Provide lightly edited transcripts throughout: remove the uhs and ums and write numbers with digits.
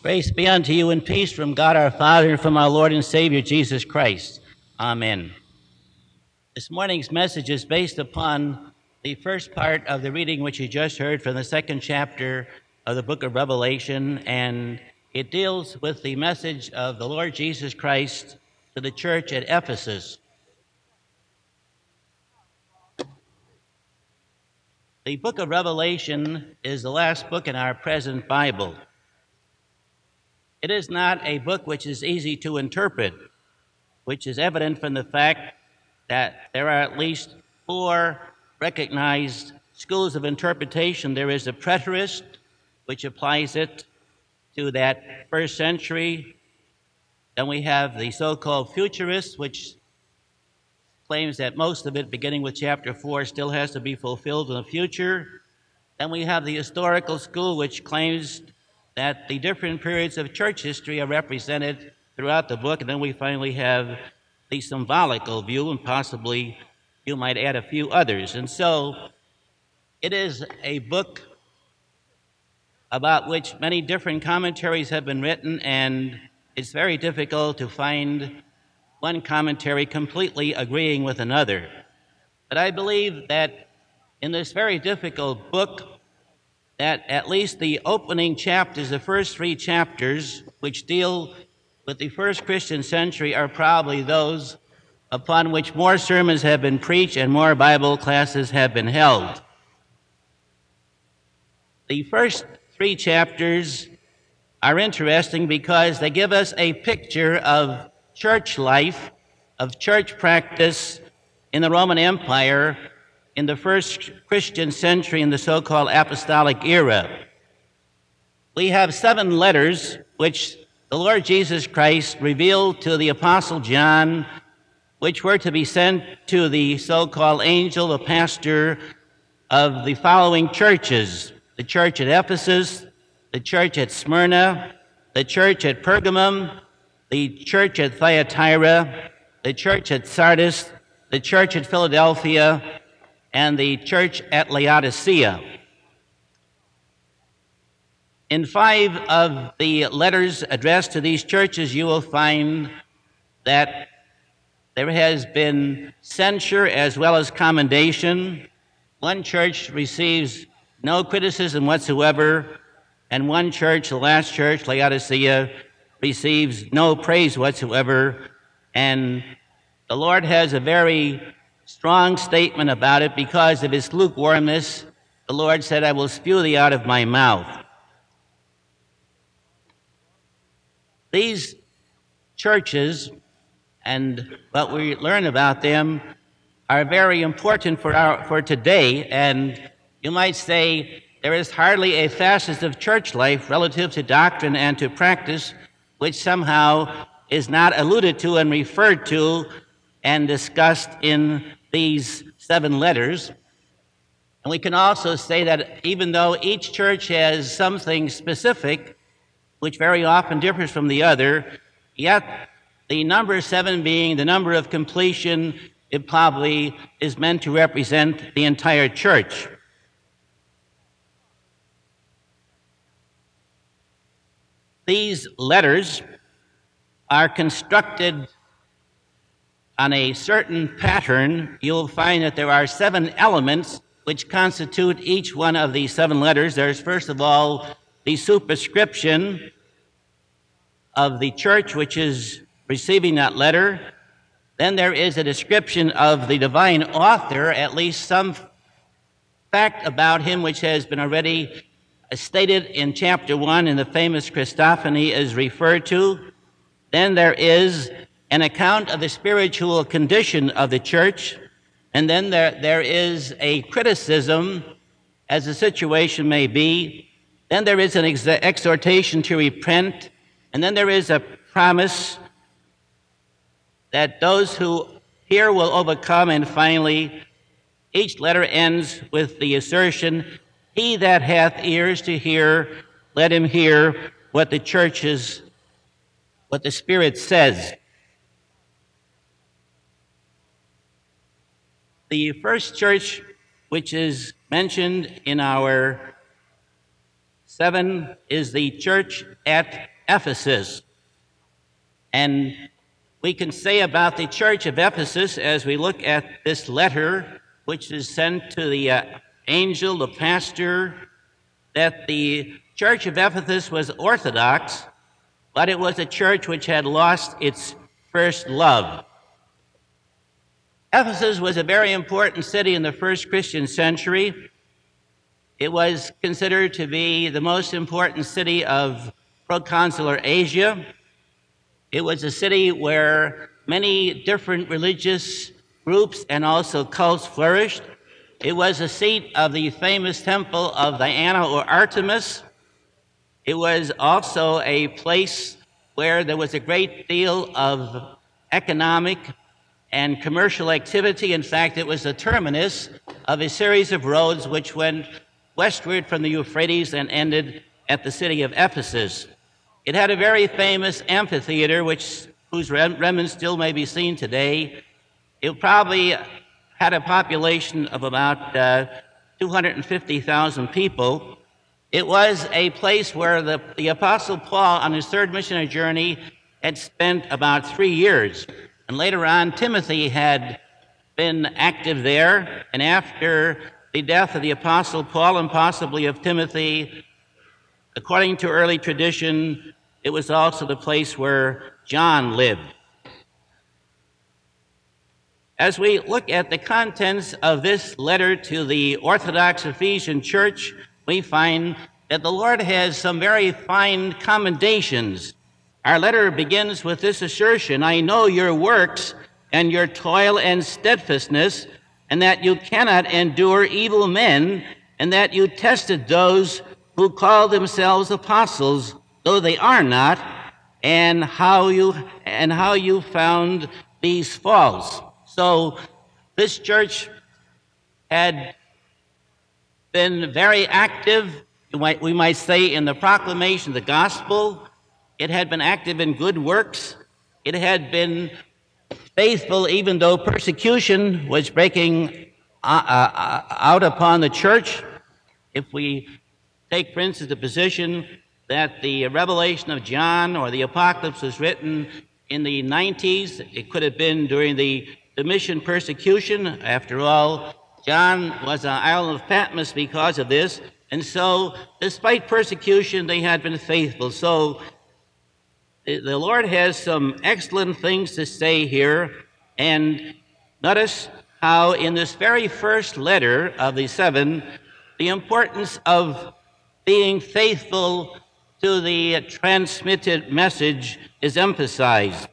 Grace be unto you and peace from God our Father and from our Lord and Savior Jesus Christ. Amen. This morning's message is based upon the first part of the reading which you just heard from the second chapter of the book of Revelation, and it deals with the message of the Lord Jesus Christ to the church at Ephesus. The book of Revelation is the last book in our present Bible. It is not a book which is easy to interpret, which is evident from the fact that there are at least four recognized schools of interpretation. There is the preterist, which applies it to that first century. Then we have the so-called futurist, which claims that most of it, beginning with chapter 4, still has to be fulfilled in the future. Then we have the historical school, which claims that the different periods of church history are represented throughout the book. And then we finally have the symbolical view, and possibly you might add a few others. And so it is a book about which many different commentaries have been written, and it's very difficult to find one commentary completely agreeing with another. But I believe that in this very difficult book, that at least the opening chapters, the first three chapters, which deal with the first Christian century, are probably those upon which more sermons have been preached and more Bible classes have been held. The first three chapters are interesting because they give us a picture of church life, of church practice in the Roman Empire in the first Christian century, in the so-called apostolic era. We have 7 letters which the Lord Jesus Christ revealed to the Apostle John, which were to be sent to the so-called angel, the pastor of the following churches: the church at Ephesus, the church at Smyrna, the church at Pergamum, the church at Thyatira, the church at Sardis, the church at Philadelphia, and the church at Laodicea. In 5 of the letters addressed to these churches, you will find that there has been censure as well as commendation. One church receives no criticism whatsoever, and one church, the last church, Laodicea, receives no praise whatsoever. And the Lord has a very strong statement about it. Because of its lukewarmness, the Lord said, "I will spew thee out of my mouth." These churches and what we learn about them are very important for today, and you might say there is hardly a facet of church life relative to doctrine and to practice which somehow is not alluded to and referred to and discussed in these 7 letters. And we can also say that even though each church has something specific, which very often differs from the other, yet the number 7 being the number of completion, it probably is meant to represent the entire church. These letters are constructed on a certain pattern. You'll find that there are 7 elements which constitute each one of these 7 letters. There's first of all the superscription of the church which is receiving that letter. Then there is a description of the divine author, at least some fact about him which has been already stated in chapter 1 in the famous Christophany is referred to. Then there is an account of the spiritual condition of the church. And then there is a criticism, as the situation may be. Then there is an exhortation to repent. And then there is a promise that those who hear will overcome. And finally, each letter ends with the assertion, "He that hath ears to hear, let him hear what the Spirit says." The first church which is mentioned in our 7 is the church at Ephesus. And we can say about the church of Ephesus, as we look at this letter, which is sent to the angel, the pastor, that the church of Ephesus was orthodox, but it was a church which had lost its first love. Ephesus was a very important city in the first Christian century. It was considered to be the most important city of proconsular Asia. It was a city where many different religious groups and also cults flourished. It was a seat of the famous temple of Diana or Artemis. It was also a place where there was a great deal of economic and commercial activity. In fact, it was the terminus of a series of roads which went westward from the Euphrates and ended at the city of Ephesus. It had a very famous amphitheater, whose remnants still may be seen today. It probably had a population of about 250,000 people. It was a place where the Apostle Paul, on his third missionary journey, had spent about 3 years. And later on, Timothy had been active there. And after the death of the Apostle Paul and possibly of Timothy, according to early tradition, it was also the place where John lived. As we look at the contents of this letter to the Orthodox Ephesian church, we find that the Lord has some very fine commendations. Our letter begins with this assertion: I know your works and your toil and steadfastness, and that you cannot endure evil men, and that you tested those who call themselves apostles, though they are not, and how you found these false. So this church had been very active, we might say, in the proclamation of the gospel. It had been active in good works. It had been faithful even though persecution was breaking out upon the church. If we take, for instance, the position that the Revelation of John or the Apocalypse was written in the 90s, it could have been during the Domitian persecution. After all, John was on the island of Patmos because of this. And so, despite persecution, they had been faithful. So, the Lord has some excellent things to say here. And notice how in this very first letter of the 7, the importance of being faithful to the transmitted message is emphasized.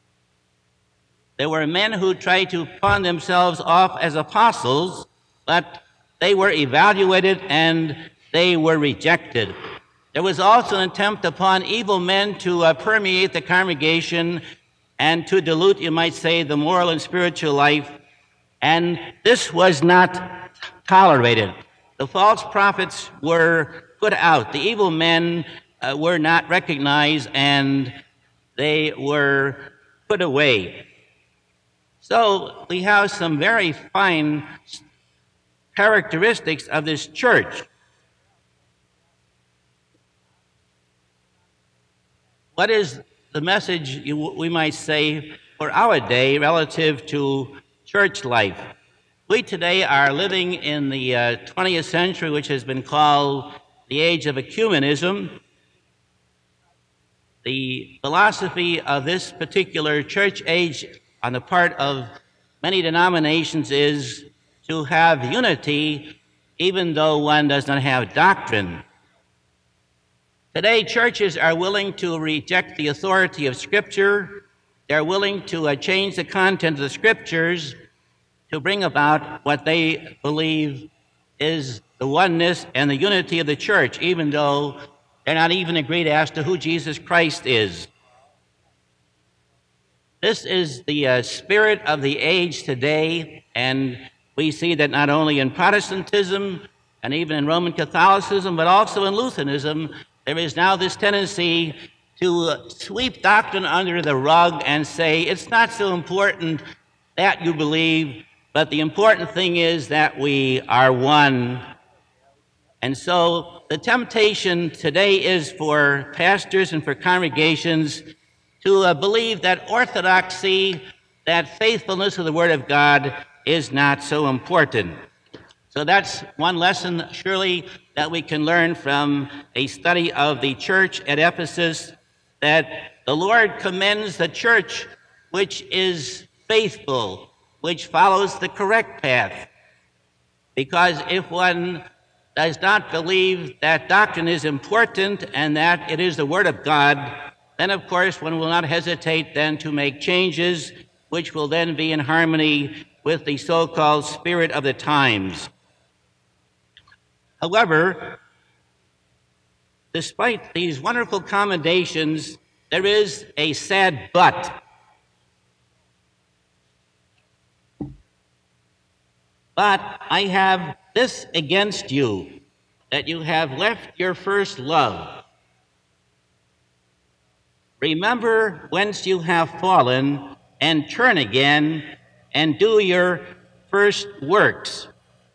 There were men who tried to pawn themselves off as apostles, but they were evaluated and they were rejected. There was also an attempt upon evil men to permeate the congregation and to dilute, you might say, the moral and spiritual life, and this was not tolerated. The false prophets were put out. The evil men were not recognized, and they were put away. So we have some very fine characteristics of this church. What is the message, we might say, for our day relative to church life? We today are living in the 20th century, which has been called the age of ecumenism. The philosophy of this particular church age on the part of many denominations is to have unity even though one does not have doctrine. Today, churches are willing to reject the authority of Scripture. They're willing to change the content of the Scriptures to bring about what they believe is the oneness and the unity of the church, even though they're not even agreed as to who Jesus Christ is. This is the spirit of the age today, and we see that not only in Protestantism and even in Roman Catholicism, but also in Lutheranism, there is now this tendency to sweep doctrine under the rug and say, it's not so important that you believe, but the important thing is that we are one. And so the temptation today is for pastors and for congregations to believe that orthodoxy, that faithfulness of the Word of God, is not so important. So that's one lesson, surely, that we can learn from a study of the church at Ephesus, that the Lord commends the church which is faithful, which follows the correct path. Because if one does not believe that doctrine is important and that it is the Word of God, then of course one will not hesitate then to make changes which will then be in harmony with the so-called spirit of the times. However, despite these wonderful commendations, there is a sad but. But I have this against you, that you have left your first love. Remember whence you have fallen, and turn again, and do your first works.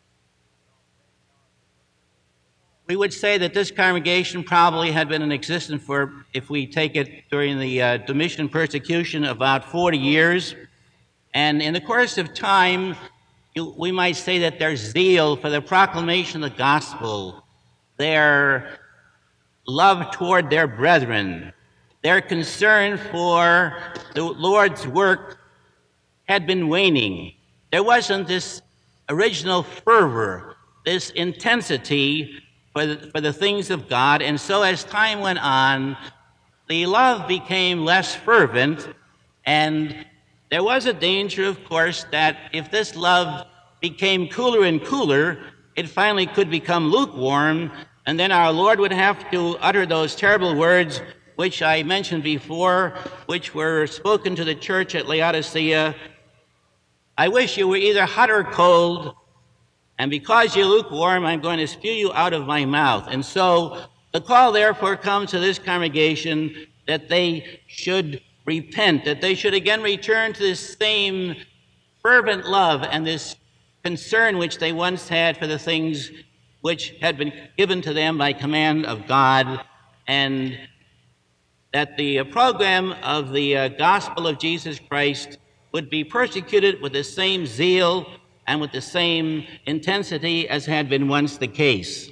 We would say that this congregation probably had been in existence for, if we take it during the Domitian persecution, about 40 years. And in the course of time, we might say that their zeal for the proclamation of the gospel, their love toward their brethren, their concern for the Lord's work had been waning. There wasn't this original fervor, this intensity for the things of God. And so as time went on, the love became less fervent, and there was a danger, of course, that if this love became cooler and cooler, it finally could become lukewarm, and then our Lord would have to utter those terrible words which I mentioned before, which were spoken to the church at Laodicea. I wish you were either hot or cold, and because you're lukewarm, I'm going to spew you out of my mouth. And so the call, therefore, comes to this congregation that they should repent, that they should again return to this same fervent love and this concern which they once had for the things which had been given to them by command of God, and that the program of the gospel of Jesus Christ would be persecuted with the same zeal and with the same intensity as had been once the case.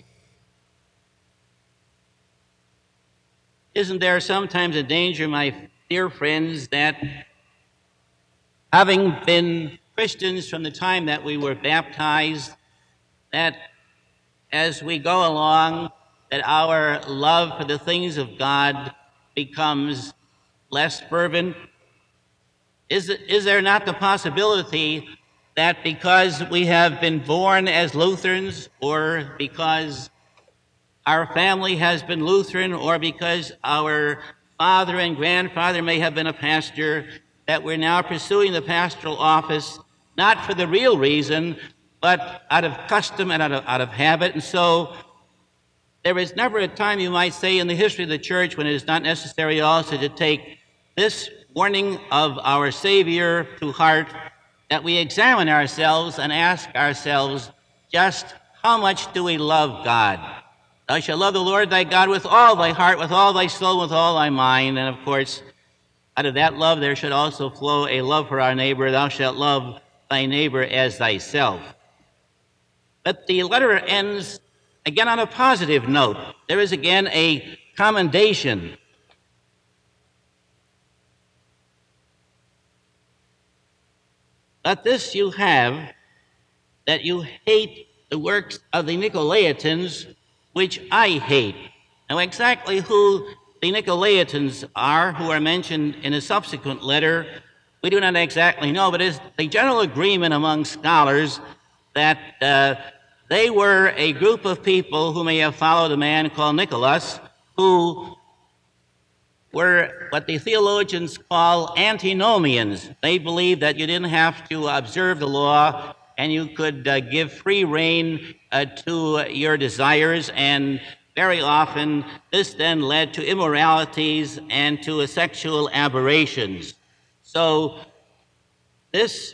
Isn't there sometimes a danger, my dear friends, that having been Christians from the time that we were baptized, that as we go along, that our love for the things of God becomes less fervent? Is there not the possibility that because we have been born as Lutherans, or because our family has been Lutheran, or because our father and grandfather may have been a pastor, that we're now pursuing the pastoral office, not for the real reason, but out of custom and out of habit? And so there is never a time, you might say, in the history of the church when it is not necessary also to take this warning of our Savior to heart, that we examine ourselves and ask ourselves, just how much do we love God? Thou shalt love the Lord thy God with all thy heart, with all thy soul, with all thy mind. And of course, out of that love there should also flow a love for our neighbor. Thou shalt love thy neighbor as thyself. But the letter ends again on a positive note. There is again a commendation. But this you have, that you hate the works of the Nicolaitans, which I hate. Now, exactly who the Nicolaitans are, who are mentioned in a subsequent letter, we do not exactly know, but it's the general agreement among scholars that they were a group of people who may have followed a man called Nicholas, who were what the theologians call antinomians. They believed that you didn't have to observe the law and you could give free rein to your desires, and very often this then led to immoralities and to sexual aberrations. So this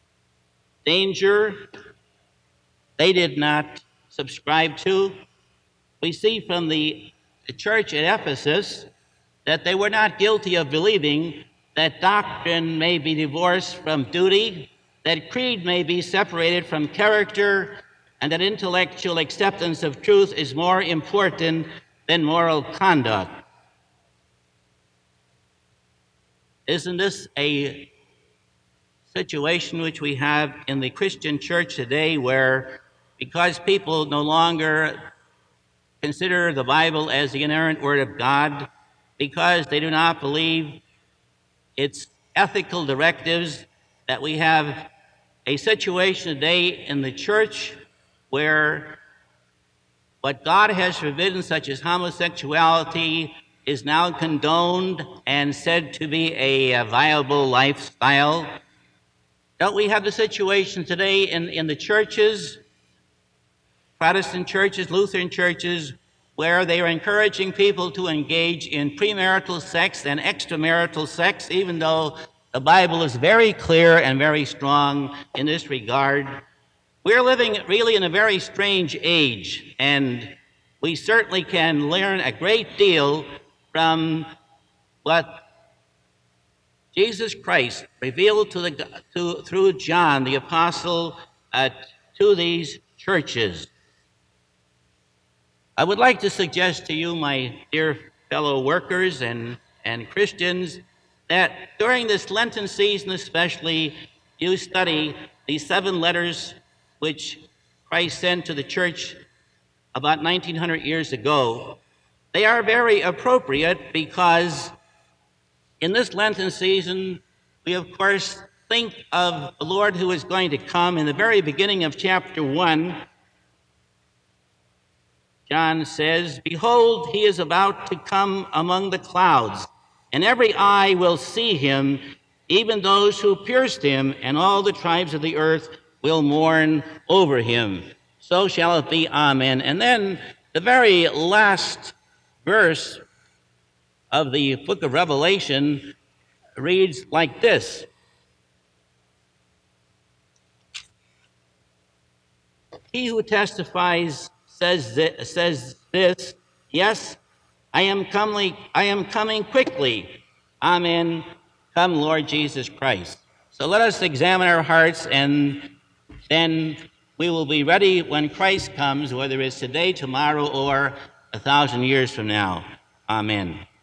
danger they did not subscribe to. We see from the church at Ephesus that they were not guilty of believing that doctrine may be divorced from duty, that creed may be separated from character, and that intellectual acceptance of truth is more important than moral conduct. Isn't this a situation which we have in the Christian church today, where because people no longer consider the Bible as the inerrant Word of God, because they do not believe its ethical directives, that we have a situation today in the church where what God has forbidden, such as homosexuality, is now condoned and said to be a viable lifestyle? Don't we have the situation today in the churches, Protestant churches, Lutheran churches, where they are encouraging people to engage in premarital sex and extramarital sex, even though the Bible is very clear and very strong in this regard? We're living really in a very strange age, and we certainly can learn a great deal from what Jesus Christ revealed through John the Apostle to these churches. I would like to suggest to you, my dear fellow workers and Christians, that during this Lenten season especially, you study the 7 letters which Christ sent to the church about 1900 years ago. They are very appropriate because in this Lenten season, we of course think of the Lord who is going to come. In the very beginning of chapter 1, John says, "Behold, he is about to come among the clouds, and every eye will see him, even those who pierced him, and all the tribes of the earth will mourn over him. So shall it be, amen." And then the very last verse of the book of Revelation reads like this: "He who testifies says this, yes, I am coming quickly. Amen. Come, Lord Jesus Christ." So let us examine our hearts, and then we will be ready when Christ comes, whether it's today, tomorrow, or 1,000 years from now. Amen.